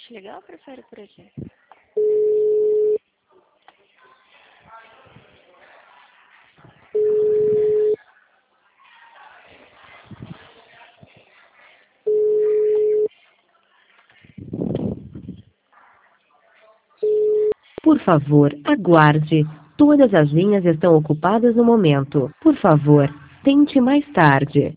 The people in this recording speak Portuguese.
te ligar ou prefere por aqui? Por favor, aguarde. Todas as linhas estão ocupadas no momento. Por favor, tente mais tarde.